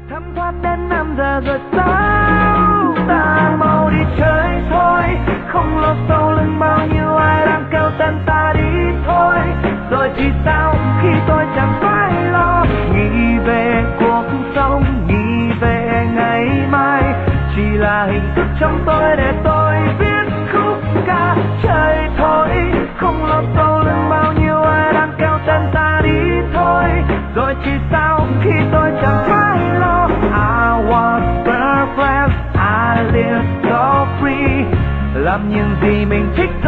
thấm thoát đến 5 giờ rồi sao? Ta mau đi chơi thôi, không lo sau lưng bao nhiêu ai đang kêu tên ta đi thôi. Rồi thì sao khi tôi chẳng phải lo nghĩ về cuộc sống, nghĩ về ngày mai, chỉ là hình thức trong tôi để tôi viết khúc ca chơi thôi. Không lo sau lưng bao nhiêu ai đang kêu tên ta đi thôi. Rồi thì sao khi tôi chẳng phải lo. I was perfect, I live so free, làm những gì mình thích